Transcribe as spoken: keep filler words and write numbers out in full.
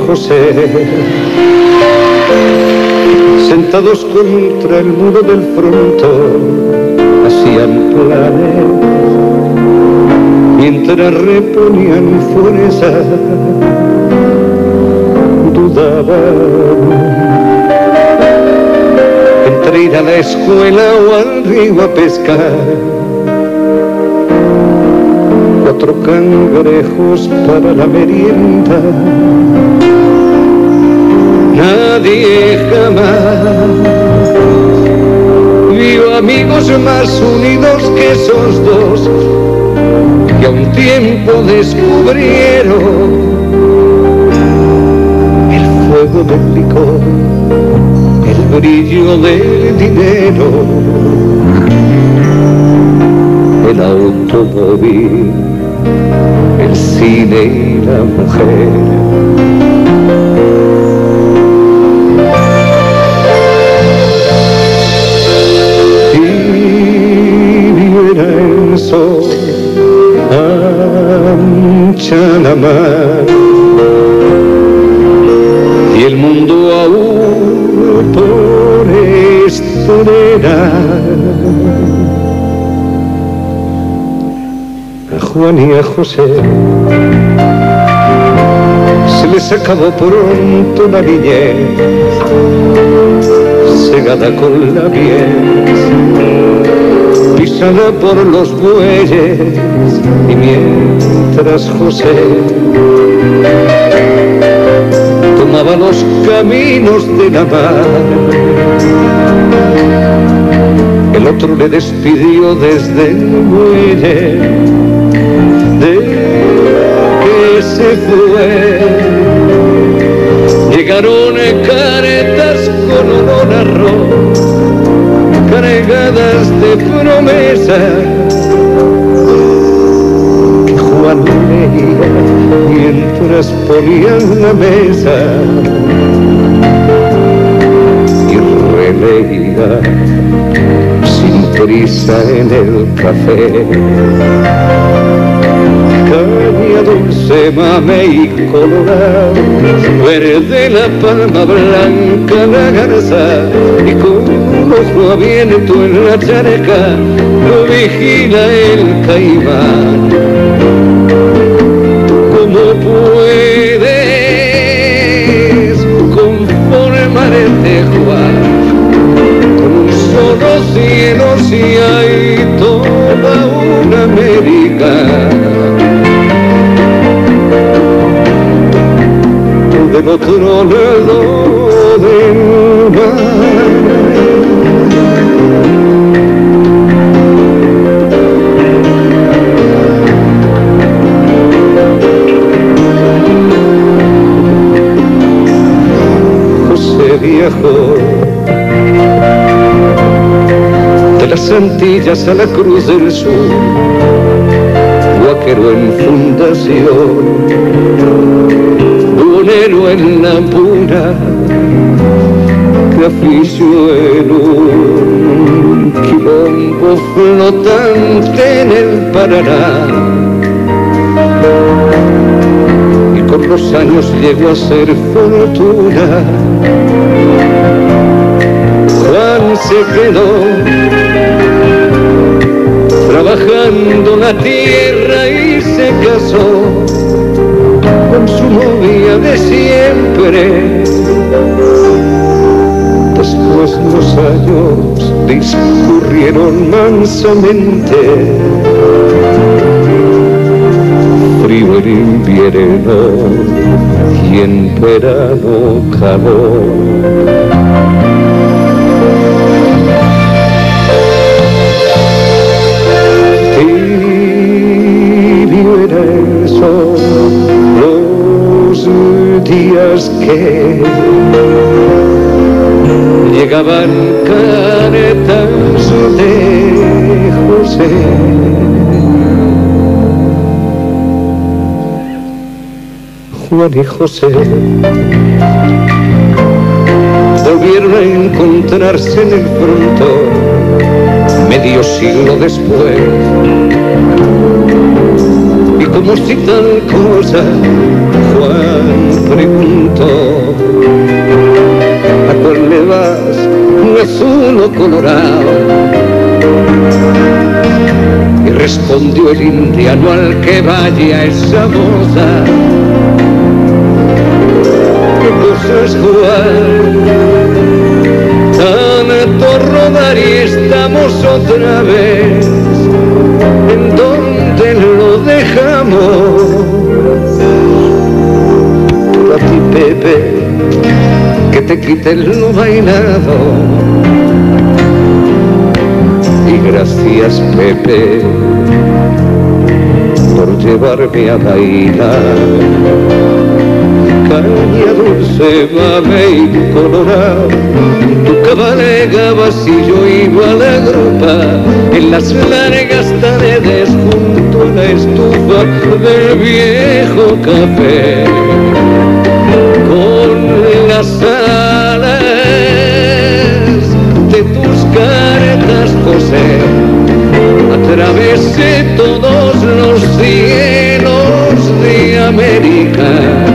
José, sentados contra el muro del frontón, hacían planes mientras reponían fuerza, dudaban entre ir a la escuela o al río a pescar. Cuatro cangrejos para la merienda, nadie jamás vio amigos más unidos que esos dos, que a un tiempo descubrieron el fuego del licor, el brillo del dinero, el automóvil, el cine y la mujer. Y viera el sol, ancha la mar, y el mundo aún por estrenar. A Juan y a José se les acabó pronto la niñez, cegada con la piel, pisada por los bueyes, y mientras José tomaba los caminos de la mar, el otro le despidió desde el muelle de que se fue. Llegaron caretas con olor a arroz, cargadas de promesas que Juan leía mientras ponían la mesa, y releía sin prisa en el café. Caña dulce, mamey y colorado, verde la palma, blanca la garza, y con un ojo abierto en la charca lo vigila el caimán. ¿Cómo puedes conformarte, Juan, con un solo cielo si hay toda una América? Del otro lado del mar, José viajó de las Antillas a la Cruz del Sur, guaquero en fundación, buhonero en la pura, que afició en un quilombo flotante en el Paraná, y con los años llegó a ser fortuna. Juan se quedó trabajando la tierra y se casó con su novia de siempre. Después los años discurrieron mansamente, frío el invierno y en verano calor. Tibio era el sol los días que llegaban caretas de José. Juan y José volvieron a encontrarse en el frontón medio siglo después, y como si tal cosa. Juan preguntó, ¿a cuál le vas? ¿Azul o colorado? Y respondió el indiano, al que vaya esa moza. ¿Qué cosas, Juan? Tanto rodar y estamos otra vez. ¿En dónde lo dejamos? A ti, Pepe, que te quiten lo bailado. Y gracias, Pepe, por llevarme a bailar. Caña dulce, mame y colorado, tú cabalgabas y yo iba a la grupa en las largas tardes junto a la estufa del viejo café, con las alas de tus cartas, José. Atravesé todos los cielos de América